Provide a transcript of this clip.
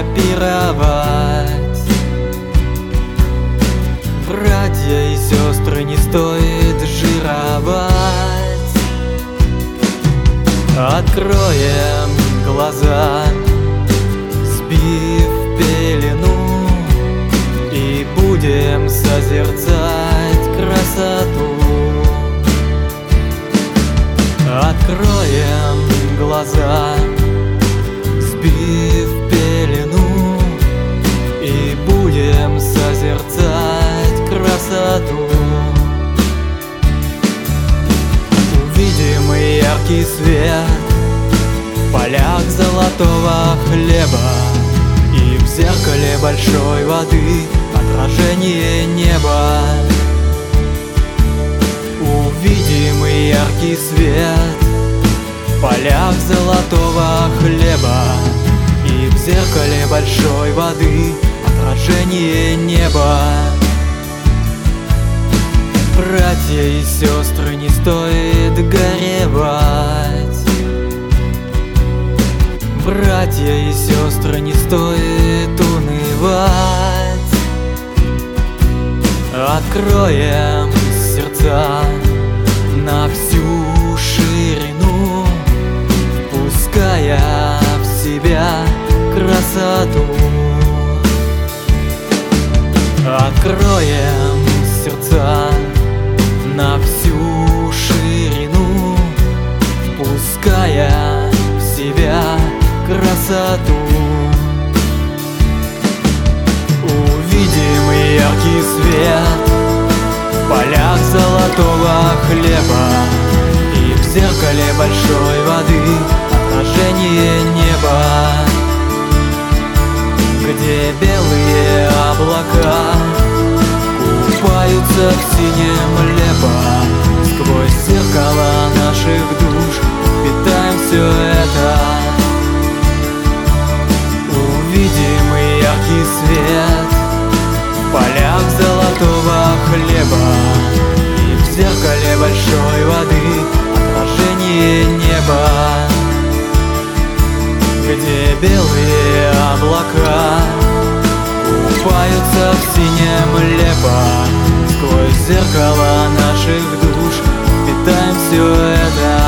пировать. Братья и сестры, не стоит жировать. Откроем глаза, сбив пелену, и будем созерцать красоту. Откроем глаза, сбив пелену, и будем созерцать красоту. Увидим яркий свет в полях золотого хлеба, и в зеркале большой воды отражение неба. Увидим яркий свет в полях золотого хлеба, и в зеркале большой воды отражение неба. Братья и сестры, не стоит горевать. Братья и сестры, не стоит унывать. Откроем сердца на всю ширину, впуская в себя красоту. Откроем сердца на всю ширину, впуская в себя красоту. Увидим яркий свет в полях золотого хлеба, и в зеркале большой воды отражение неба, где белые облака купаются в синем небе. Сквозь зеркало наших душ питаем все это. Увидим яркий свет в полях золотого хлеба, и в зеркале большой воды отражение неба, где белые облака купаются в синем небе. Сквозь зеркало наших душ питаем все это.